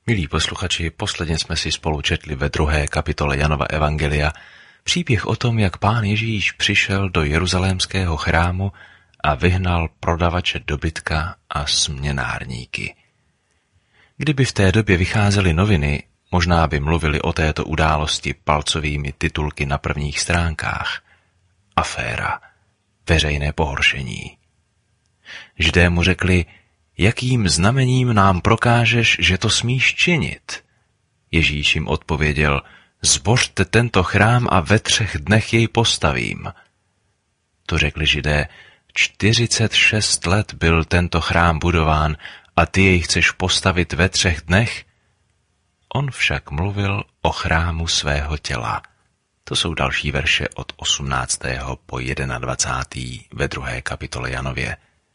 Milí posluchači, posledně jsme si spolu četli ve 2. kapitole Janova evangelia příběh o tom, jak Pán Ježíš přišel do jeruzalémského chrámu a vyhnal prodavače dobytka a směnárníky. Kdyby v té době vycházely noviny, možná by mluvili o této události palcovými titulky na prvních stránkách. Aféra, veřejné pohoršení. Židé mu řekli: jakým znamením nám prokážeš, že to smíš činit? Ježíš jim odpověděl: zbořte tento chrám a ve 3 dnech jej postavím. To řekli Židé: 46 let byl tento chrám budován a ty jej chceš postavit ve 3 dnech? On však mluvil o chrámu svého těla. To jsou další verše od 18. po 21. ve 2. kapitole Janově.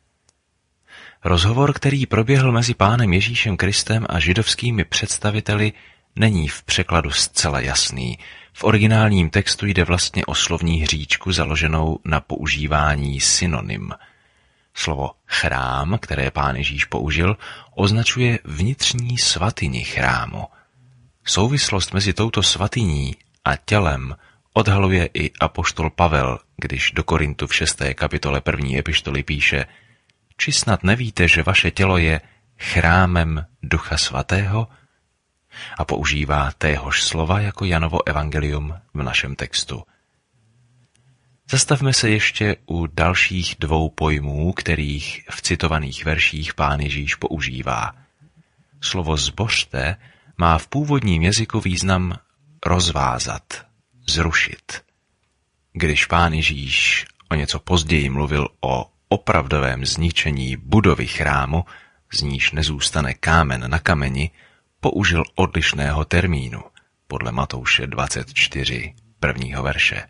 Rozhovor, který proběhl mezi Pánem Ježíšem Kristem a židovskými představiteli, není v překladu zcela jasný. V originálním textu jde vlastně o slovní hříčku založenou na používání synonym. Slovo chrám, které Pán Ježíš použil, označuje vnitřní svatyni chrámu. Souvislost mezi touto svatyní a tělem odhaluje i apoštol Pavel, když do Korintu v 6. kapitole 1. epištoly píše: či snad nevíte, že vaše tělo je chrámem Ducha Svatého? A používá téhož slova jako Janovo evangelium v našem textu. Zastavme se ještě u dalších 2 pojmů, kterých v citovaných verších Pán Ježíš používá. Slovo zbořte má v původním jazyku význam rozvázat, zrušit. Když Pán Ježíš o něco později mluvil o opravdovém zničení budovy chrámu, z níž nezůstane kámen na kameni, použil odlišného termínu, podle Matouše 24, 1. verše.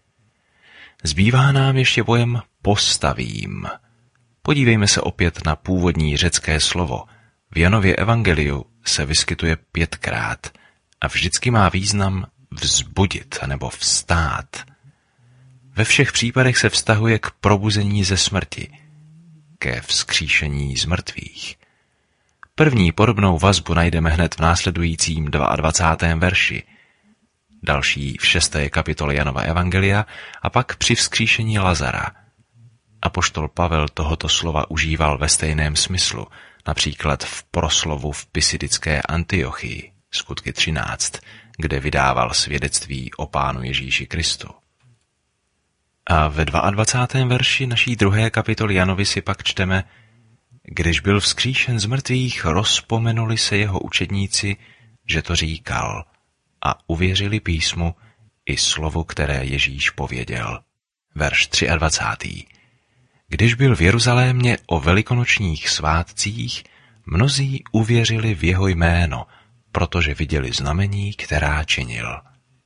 Zbývá nám ještě pojem postavím. Podívejme se opět na původní řecké slovo. V Janově evangeliu se vyskytuje 5krát a vždycky má význam vzbudit nebo vstát. Ve všech případech se vztahuje k probuzení ze smrti, ke vzkříšení z mrtvých. První podobnou vazbu najdeme hned v následujícím 22. verši, další v 6. kapitole Janova evangelia a pak při vzkříšení Lazara. Apoštol Pavel tohoto slova užíval ve stejném smyslu, například v proslovu v Pisidické Antiochii, skutky 13, kde vydával svědectví o Pánu Ježíši Kristu. A ve 22. verši naší 2. kapitoly Janovi si pak čteme: když byl vzkříšen z mrtvých, rozpomenuli se jeho učedníci, že to říkal, a uvěřili písmu i slovu, které Ježíš pověděl. Verš 23. Když byl v Jeruzalémě o velikonočních svátcích, mnozí uvěřili v jeho jméno, protože viděli znamení, která činil.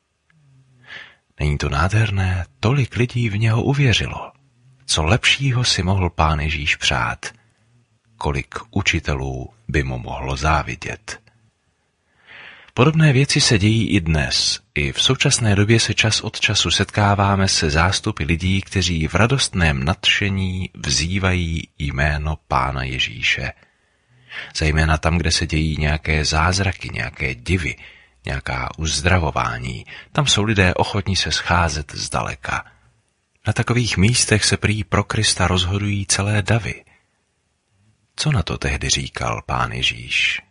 Není to nádherné? Tolik lidí v něho uvěřilo. Co lepšího si mohl Pán Ježíš přát? Kolik učitelů by mu mohlo závidět? Podobné věci se dějí i dnes. I v současné době se čas od času setkáváme se zástupy lidí, kteří v radostném nadšení vzývají jméno Pána Ježíše. Zejména tam, kde se dějí nějaké zázraky, nějaké divy, nějaká uzdravování, tam jsou lidé ochotní se scházet zdaleka. Na takových místech se prý pro Krista rozhodují celé davy. Co na to tehdy říkal Pán Ježíš?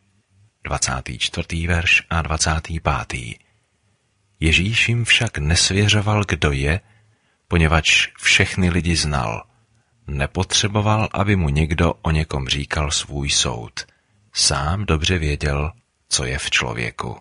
24. verš a 25. Ježíš jim však nesvěřoval, kdo je, poněvadž všechny lidi znal. Nepotřeboval, aby mu někdo o někom říkal svůj soud. Sám dobře věděl, co je v člověku.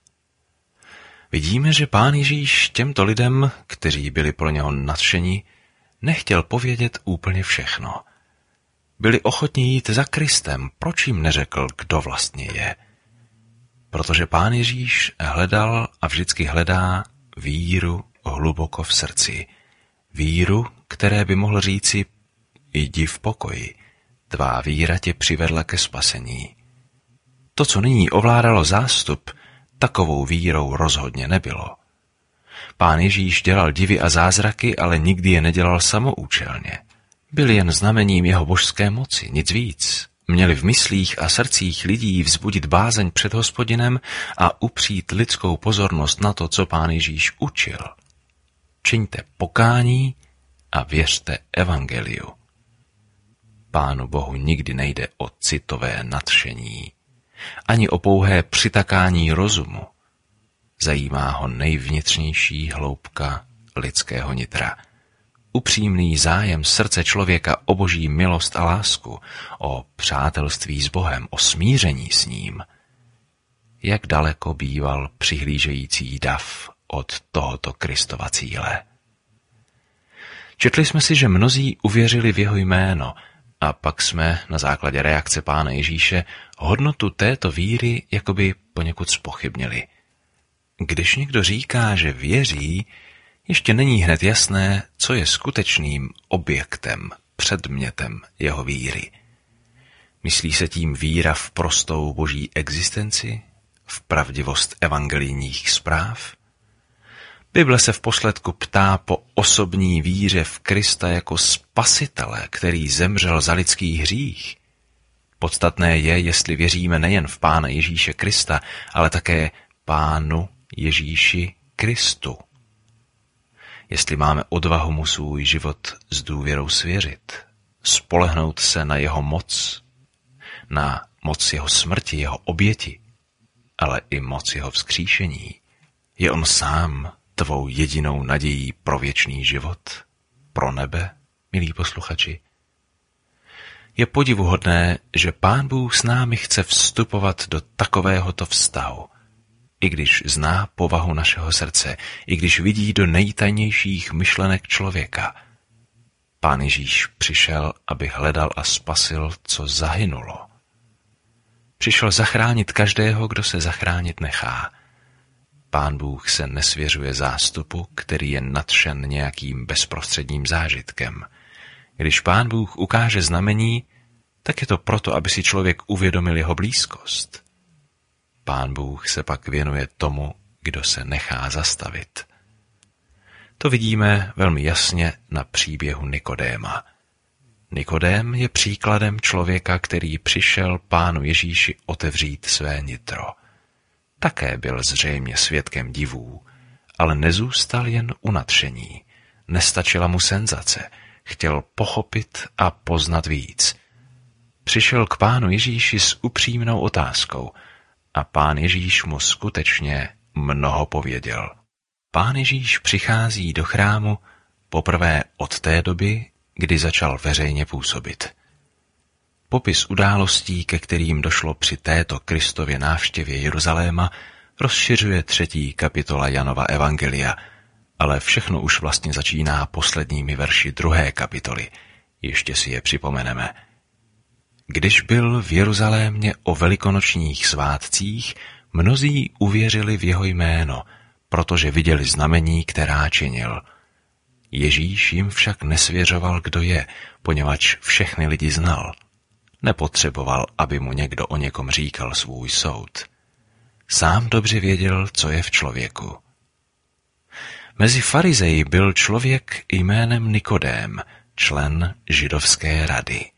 Vidíme, že Pán Ježíš těmto lidem, kteří byli pro něho nadšeni, nechtěl povědět úplně všechno. Byli ochotní jít za Kristem, proč jim neřekl, kdo vlastně je? Protože Pán Ježíš hledal a vždycky hledá víru hluboko v srdci. Víru, které by mohl říci: jdi v pokoji, tvá víra tě přivedla ke spasení. To, co nyní ovládalo zástup, takovou vírou rozhodně nebylo. Pán Ježíš dělal divy a zázraky, ale nikdy je nedělal samoúčelně. Byl jen znamením jeho božské moci, nic víc. měly v myslích a srdcích lidí vzbudit bázeň před Hospodinem a upřít lidskou pozornost na to, co Pán Ježíš učil. Čiňte pokání a věřte evangeliu. Pánu Bohu nikdy nejde o citové nadšení, ani o pouhé přitakání rozumu. Zajímá ho nejvnitřnější hloubka lidského nitra. Upřímný zájem srdce člověka o Boží milost a lásku, o přátelství s Bohem, o smíření s ním. Jak daleko býval přihlížející dav od tohoto Kristova cíle. Četli jsme si, že mnozí uvěřili v jeho jméno, a pak jsme na základě reakce Pána Ježíše hodnotu této víry jakoby poněkud zpochybnili. Když někdo říká, že věří, ještě není hned jasné, co je skutečným objektem, předmětem jeho víry. Myslí se tím víra v prostou boží existenci, v pravdivost evangelijních zpráv? Bible se v posledku ptá po osobní víře v Krista jako spasitele, který zemřel za lidský hřích. Podstatné je, jestli věříme nejen v Pána Ježíše Krista, ale také Pánu Ježíši Kristu. Jestli máme odvahu mu svůj život s důvěrou svěřit, spolehnout se na jeho moc, na moc jeho smrti, jeho oběti, ale i moc jeho vzkříšení. Je on sám tvou jedinou nadějí pro věčný život, pro nebe, milí posluchači? Je podivuhodné, že Pán Bůh s námi chce vstupovat do takovéhoto vztahu, i když zná povahu našeho srdce, i když vidí do nejtajnějších myšlenek člověka. Pán Ježíš přišel, aby hledal a spasil, co zahynulo. Přišel zachránit každého, kdo se zachránit nechá. Pán Bůh se nesvěřuje zástupu, který je nadšen nějakým bezprostředním zážitkem. Když Pán Bůh ukáže znamení, tak je to proto, aby si člověk uvědomil jeho blízkost. Pán Bůh se pak věnuje tomu, kdo se nechá zastavit. To vidíme velmi jasně na příběhu Nikodéma. Nikodém je příkladem člověka, který přišel Pánu Ježíši otevřít své nitro. Také byl zřejmě svědkem divů, ale nezůstal jen u nadšení. Nestačila mu senzace, chtěl pochopit a poznat víc. Přišel k Pánu Ježíši s upřímnou otázkou a Pán Ježíš mu skutečně mnoho pověděl. Pán Ježíš přichází do chrámu poprvé od té doby, kdy začal veřejně působit. Popis událostí, ke kterým došlo při této Kristově návštěvě Jeruzaléma, rozšiřuje 3. kapitola Janova evangelia, ale všechno už vlastně začíná posledními verši 2. kapitoly. Ještě si je připomeneme. Když byl v Jeruzalémě o velikonočních svátcích, mnozí uvěřili v jeho jméno, protože viděli znamení, která činil. Ježíš jim však nesvěřoval, kdo je, poněvadž všechny lidi znal. Nepotřeboval, aby mu někdo o někom říkal svůj soud. Sám dobře věděl, co je v člověku. Mezi farizeji byl člověk jménem Nikodém, člen židovské rady.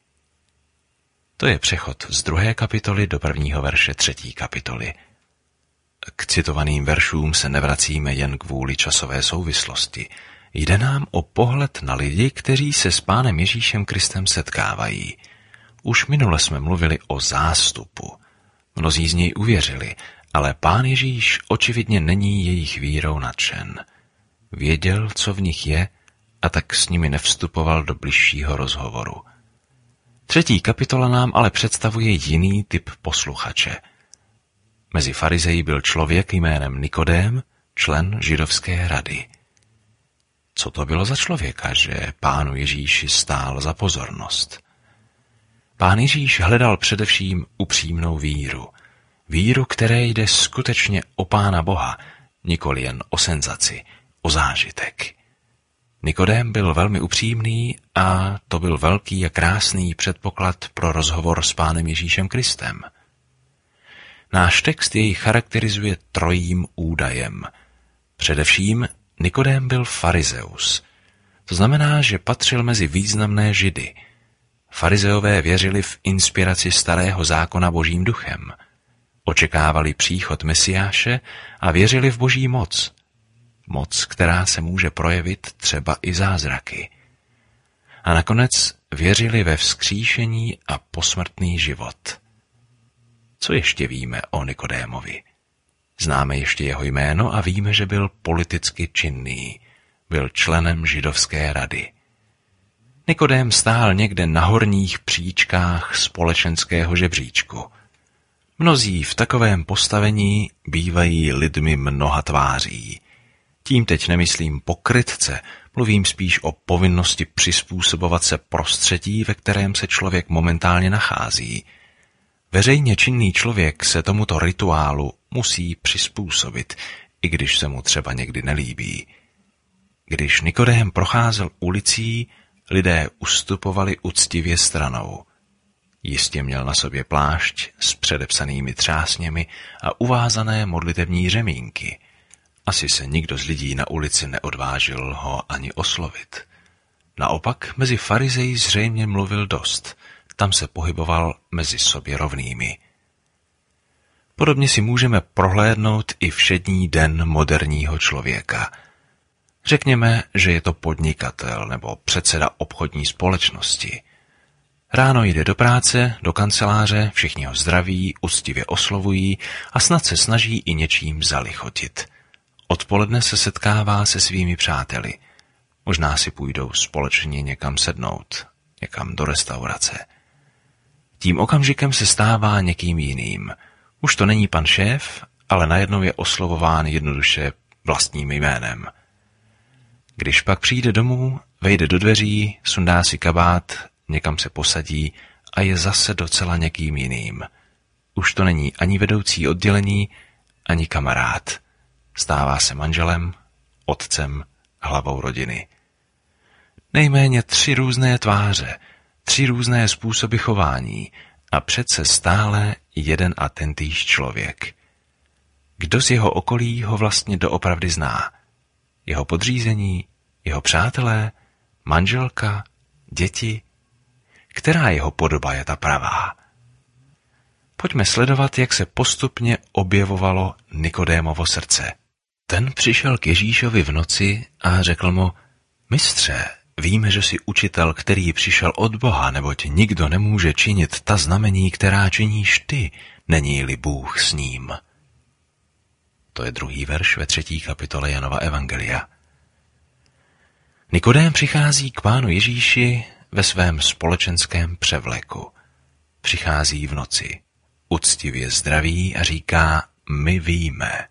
To je přechod z 2. kapitoly do 1. verše 3. kapitoly. K citovaným veršům se nevracíme jen kvůli časové souvislosti. Jde nám o pohled na lidi, kteří se s Pánem Ježíšem Kristem setkávají. Už minule jsme mluvili o zástupu. Mnozí z něj uvěřili, ale Pán Ježíš očividně není jejich vírou nadšen. Věděl, co v nich je, a tak s nimi nevstupoval do bližšího rozhovoru. 3. kapitola nám ale představuje jiný typ posluchače. Mezi farizeji byl člověk jménem Nikodém, člen židovské rady. Co to bylo za člověka, že Pánu Ježíši stál za pozornost? Pán Ježíš hledal především upřímnou víru. Víru, které jde skutečně o Pána Boha, nikoli jen o senzaci, o zážitek. Nikodém byl velmi upřímný a to byl velký a krásný předpoklad pro rozhovor s Pánem Ježíšem Kristem. Náš text jej charakterizuje trojím údajem. Především Nikodém byl farizeus. To znamená, že patřil mezi významné Židy. Farizeové věřili v inspiraci starého zákona Božím duchem. Očekávali příchod Mesiáše a věřili v Boží moc. Moc, která se může projevit třeba i zázraky. A nakonec věřili ve vzkříšení a posmrtný život. Co ještě víme o Nikodémovi? Známe ještě jeho jméno a víme, že byl politicky činný. Byl členem židovské rady. Nikodém stál někde na horních příčkách společenského žebříčku. Mnozí v takovém postavení bývají lidmi mnoha tváří. Tím teď nemyslím pokrytce, mluvím spíš o povinnosti přizpůsobovat se prostředí, ve kterém se člověk momentálně nachází. Veřejně činný člověk se tomuto rituálu musí přizpůsobit, i když se mu třeba někdy nelíbí. Když Nikodém procházel ulicí, lidé ustupovali uctivě stranou. Jistě měl na sobě plášť s předepsanými třásněmi a uvázané modlitevní řemínky. Asi se nikdo z lidí na ulici neodvážil ho ani oslovit. Naopak mezi farizeji zřejmě mluvil dost, tam se pohyboval mezi sobě rovnými. Podobně si můžeme prohlédnout i všední den moderního člověka. Řekněme, že je to podnikatel nebo předseda obchodní společnosti. Ráno jde do práce, do kanceláře, všichni ho zdraví, uctivě oslovují a snad se snaží i něčím zalichotit. Odpoledne se setkává se svými přáteli. Možná si půjdou společně někam sednout, někam do restaurace. Tím okamžikem se stává někým jiným. Už to není pan šéf, ale najednou je oslovován jednoduše vlastním jménem. Když pak přijde domů, vejde do dveří, sundá si kabát, někam se posadí a je zase docela někým jiným. Už to není ani vedoucí oddělení, ani kamarád. Stává se manželem, otcem, hlavou rodiny. Nejméně 3 různé tváře, 3 různé způsoby chování a přece stále jeden a tentýž člověk. Kdo z jeho okolí ho vlastně doopravdy zná? Jeho podřízení, jeho přátelé, manželka, děti? Která jeho podoba je ta pravá? Pojďme sledovat, jak se postupně objevovalo Nikodémovo srdce. Ten přišel k Ježíšovi v noci a řekl mu: Mistře, víme, že jsi učitel, který přišel od Boha, neboť nikdo nemůže činit ta znamení, která činíš ty, není-li Bůh s ním. To je 2. verš ve 3. kapitole Janova evangelia. Nikodém přichází k Pánu Ježíši ve svém společenském převleku. Přichází v noci, uctivě zdraví a říká: my víme.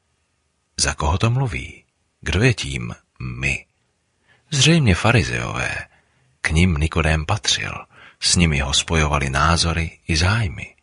Za koho to mluví? Kdo je tím my? Zřejmě farizeové. K nim Nikodém patřil, s nimi ho spojovaly názory i zájmy.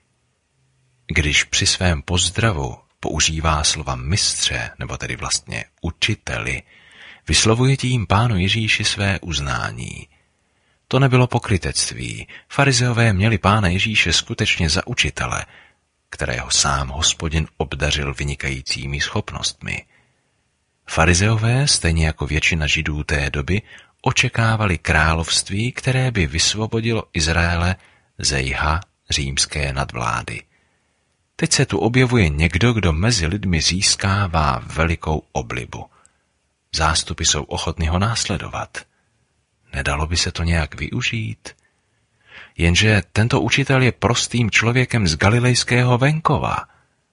Když při svém pozdravu používá slova mistře, nebo tedy vlastně učiteli, vyslovuje tím Pánu Ježíši své uznání. To nebylo pokrytectví. Farizeové měli Pána Ježíše skutečně za učitele, kterého sám Hospodin obdařil vynikajícími schopnostmi. Farizeové, stejně jako většina Židů té doby, očekávali království, které by vysvobodilo Izraele ze jha římské nadvlády. Teď se tu objevuje někdo, kdo mezi lidmi získává velikou oblibu. Zástupy jsou ochotny ho následovat. Nedalo by se to nějak využít? Jenže tento učitel je prostým člověkem z galilejského venkova.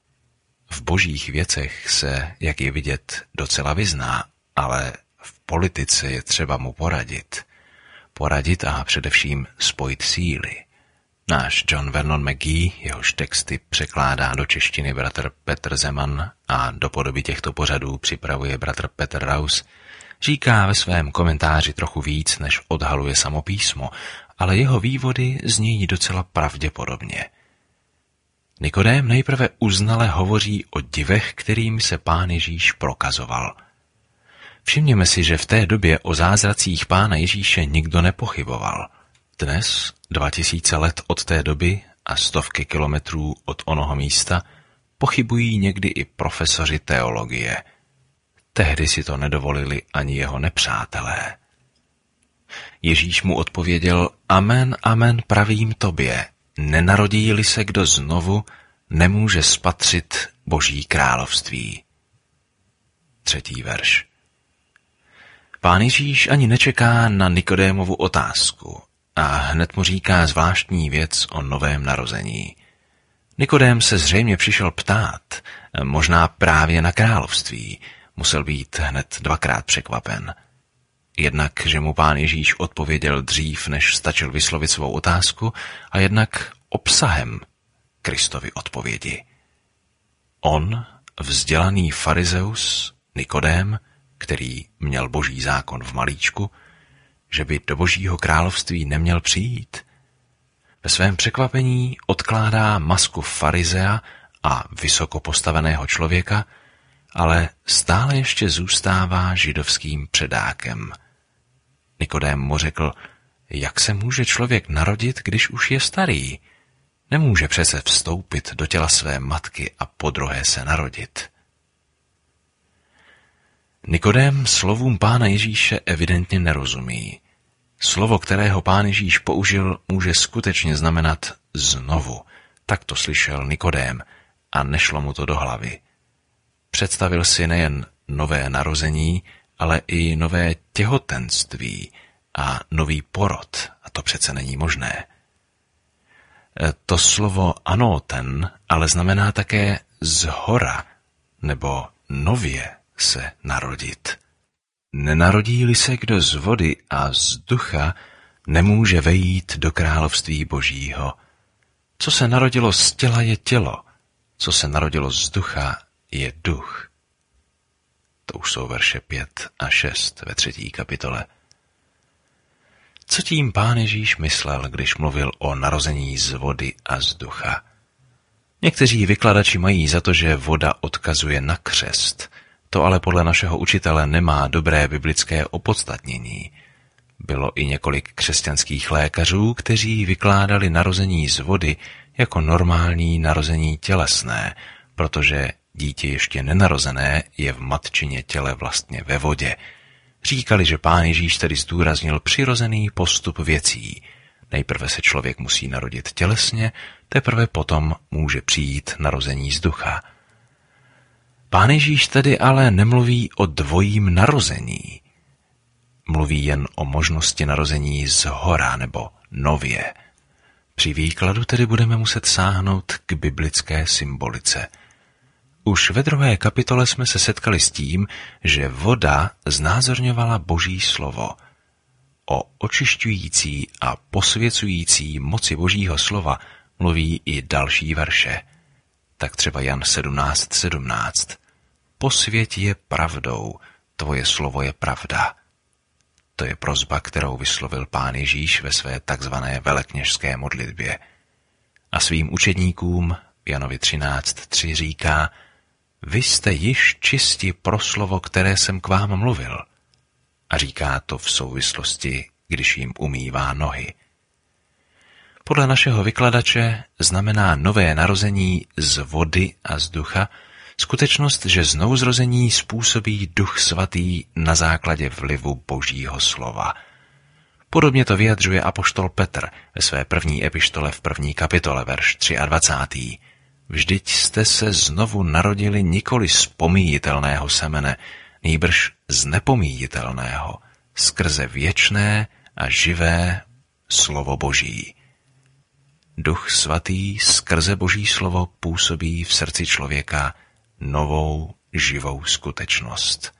V božích věcech se, jak je vidět, docela vyzná, ale v politice je třeba mu poradit. Poradit a především spojit síly. Náš John Vernon McGee, jehož texty překládá do češtiny bratr Petr Zeman a do podoby těchto pořadů připravuje bratr Petr Raus, říká ve svém komentáři trochu víc, než odhaluje samo písmo, ale jeho vývody znějí docela pravděpodobně. Nikodém nejprve uznale hovoří o divech, kterým se Pán Ježíš prokazoval. Všimněme si, že v té době o zázracích Pána Ježíše nikdo nepochyboval. Dnes, 2000 let od té doby a stovky kilometrů od onoho místa, pochybují někdy i profesoři teologie. Tehdy si to nedovolili ani jeho nepřátelé. Ježíš mu odpověděl: Amen, amen, pravím tobě, nenarodí-li se kdo znovu, nemůže spatřit Boží království. 3. verš. Pán Ježíš ani nečeká na Nikodémovu otázku a hned mu říká zvláštní věc o novém narození. Nikodém se zřejmě přišel ptát, možná právě na království. Musel být hned dvakrát překvapen. Jednak, že mu Pán Ježíš odpověděl dřív, než stačil vyslovit svou otázku, a jednak obsahem Kristovy odpovědi. On, vzdělaný farizeus, Nikodém, který měl Boží zákon v malíčku, že by do Božího království neměl přijít, ve svém překvapení odkládá masku farizea a vysoko postaveného člověka, ale stále ještě zůstává židovským předákem. Nikodém mu řekl: jak se může člověk narodit, když už je starý? Nemůže přece vstoupit do těla své matky a podruhé se narodit. Nikodém slovům Pána Ježíše evidentně nerozumí. Slovo, kterého Pán Ježíš použil, může skutečně znamenat znovu. Tak to slyšel Nikodém a nešlo mu to do hlavy. Představil si nejen nové narození, ale i nové těhotenství a nový porod, a to přece není možné. To slovo anoten ale znamená také zhora nebo nově se narodit. Nenarodí-li se kdo z vody a z ducha, nemůže vejít do království Božího. Co se narodilo z těla, je tělo, co se narodilo z ducha, je duch. To už jsou verše 5 a 6 ve 3. kapitole. Co tím Pán Ježíš myslel, když mluvil o narození z vody a z ducha? Někteří vykladači mají za to, že voda odkazuje na křest. To ale podle našeho učitele nemá dobré biblické opodstatnění. Bylo i několik křesťanských lékařů, kteří vykládali narození z vody jako normální narození tělesné, protože dítě ještě nenarozené je v matčině těle vlastně ve vodě. Říkali, že Pán Ježíš tedy zdůraznil přirozený postup věcí. Nejprve se člověk musí narodit tělesně, teprve potom může přijít narození z ducha. Pán Ježíš tedy ale nemluví o dvojím narození. Mluví jen o možnosti narození z hora nebo nově. Při výkladu tedy budeme muset sáhnout k biblické symbolice. Už ve 2. kapitole jsme se setkali s tím, že voda znázorňovala Boží slovo. O očišťující a posvěcující moci Božího slova mluví i další verše. Tak třeba Jan 17:17. Posvěť je pravdou, tvoje slovo je pravda. To je prosba, kterou vyslovil Pán Ježíš ve své takzvané velekněžské modlitbě. A svým učedníkům Janovi 13:3 říká: vy jste již čisti pro slovo, které jsem k vám mluvil. A říká to v souvislosti, když jim umývá nohy. Podle našeho vykladače znamená nové narození z vody a z ducha skutečnost, že znovuzrození způsobí Duch Svatý na základě vlivu Božího slova. Podobně to vyjadřuje apoštol Petr ve své první epištole v 1. kapitole, verš 23. Vždyť jste se znovu narodili nikoli z pomíjitelného semene, nýbrž z nepomíjitelného, skrze věčné a živé slovo Boží. Duch Svatý skrze Boží slovo působí v srdci člověka novou, živou skutečnost.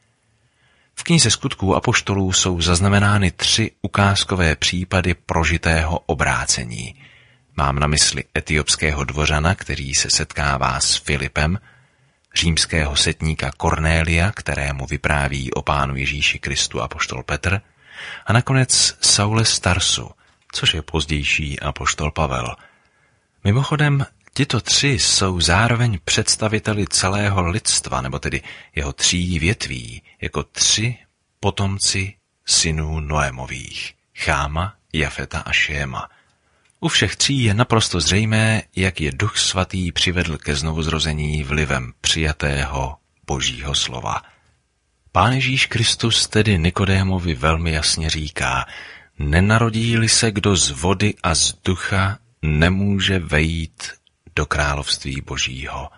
V knize Skutků apoštolů jsou zaznamenány 3 ukázkové případy prožitého obrácení. Mám na mysli etiopského dvořana, který se setkává s Filipem, římského setníka Kornélia, kterému vypráví o Pánu Ježíši Kristu apoštol Petr, a nakonec Saule z Tarsu, což je pozdější apoštol Pavel. Mimochodem, tito 3 jsou zároveň představiteli celého lidstva, nebo tedy jeho 3 větví, jako 3 potomci synů Noémových, Cháma, Jafeta a Šéma. U všech 3 je naprosto zřejmé, jak je Duch Svatý přivedl ke znovuzrození vlivem přijatého Božího slova. Pán Ježíš Kristus tedy Nikodémovi velmi jasně říká, nenarodí-li se kdo z vody a z ducha, nemůže vejít do království Božího.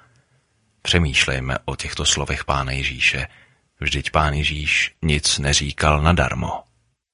Přemýšlejme o těchto slovech Pána Ježíše. Vždyť Pán Ježíš nic neříkal nadarmo.